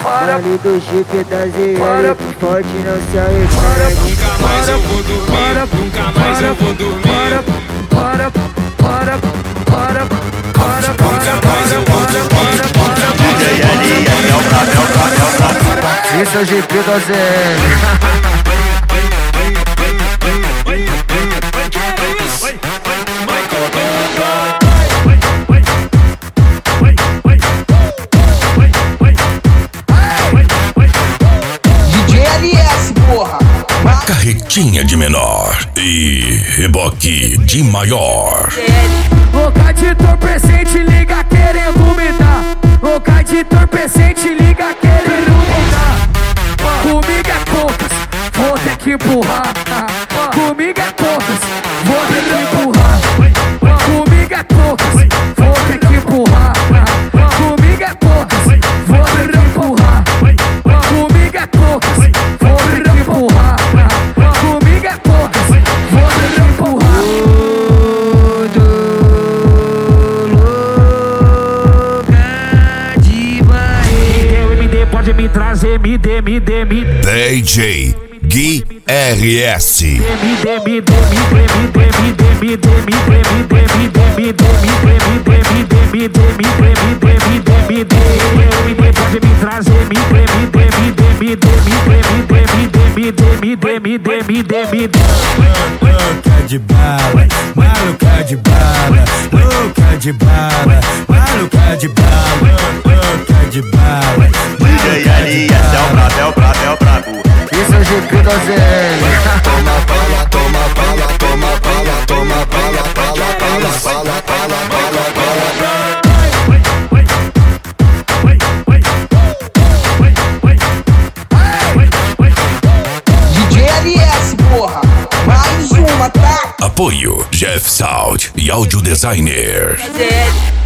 Baile do Jeep da ZL, forte não se arrepende. Nunca mais eu vou dormir, nunca mais eu vou dormir. DJ LS é o brabo, é o brabo, é o brabo. Esse é o GP da ZL. Carretinha de menor e reboque de maior. Louca de entorpecente, liga querendo me dar. Louca de entorpecente, liga querendo me dar. Comigo é poucas, vou ter que empurrar. Comigo é poucas, vou ter que empurrar. Comigo é poucas, vou ter que empurrar. Comigo é poucas, vou ter que empurrar. Comigo é poucas, vou ter que empurrar. Comigo é poucas, vou ter que empurrar. Pode me trazer, me dê. DJ Gui RS. Pode me trazer, Louca de bala, maluca de bala, louca de bala, maluca de bala, louca de bala. DJ LS é o brabo, é o brabo, é o brabo. Esse é o GP da ZL. Toma bala, toma bala, toma bala, toma bala, bala, bala, bala, bala, bala, bala. DJ LS, porra, mais uma, tá? Apoio Jeff Sound e Audio Designer. ZL.